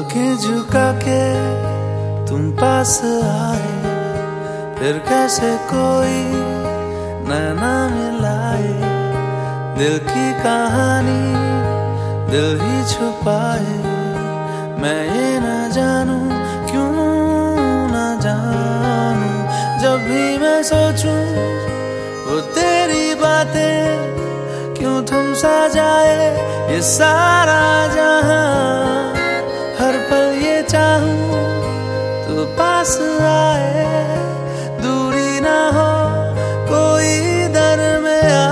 आंखें झुका के तुम पास आए, फिर कैसे कोई नैना मिलाए। दिल की कहानी दिल ही छुपाए, मैं ये न जानूं क्यों न जानूं। जब भी मैं सोचूं वो तेरी बातें, क्यों थम सा जाए ये सारा जहां। हर पल ये चाहूं तो पास आए, दूरी ना हो कोई दरमियां।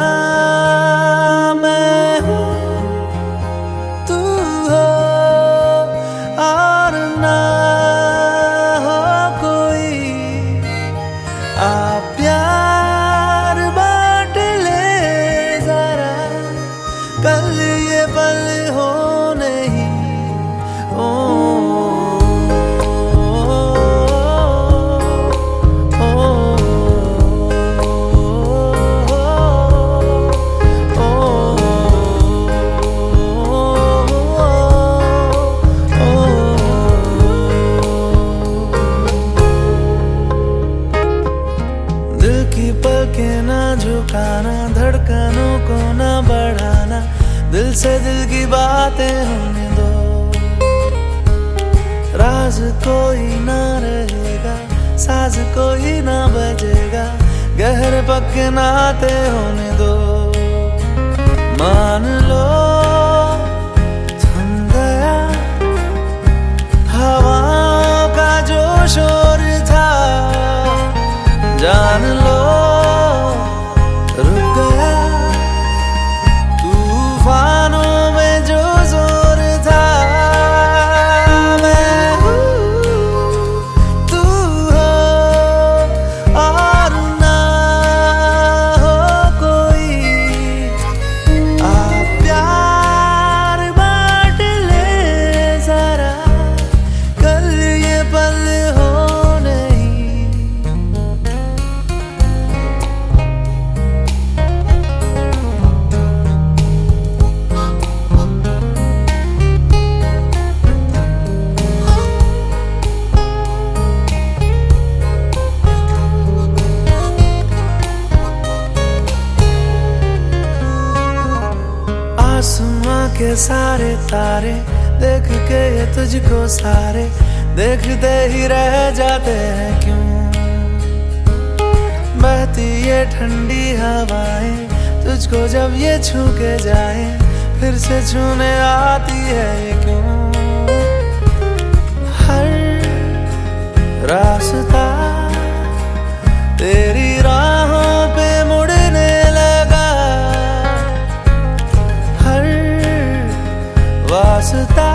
मैं हूँ तू हो और ना हो कोई। आ प्यार बांट ले जरा, कल ये पल हो नहीं। दिल की पलकें ना झुकाना, धड़कनों को ना बढ़ाना, दिल से दिल की बातें होने दो। राज कोई ना रहेगा, साज कोई ना बजेगा, गहरे पक्के नाते होने दो। मान लो थम गया हवाओं का जो शोर था, जान लो रुक गया तूफानों में जो जोर था। मैं हूँ तू हो और ना हो कोई। आ प्यार बांट ले जरा, कल ये पल हो नहीं। आसमां के सारे तारे देख के ये तुझको सारे, देखते ही रह जाते हैं क्यों। बहती ये ठंडी हवाएं तुझको जब ये छू के जाए, फिर से छूने आती है ये क्यों। हर रास्ता तेरी राहों पे मुड़ने लगा, हर वास्ता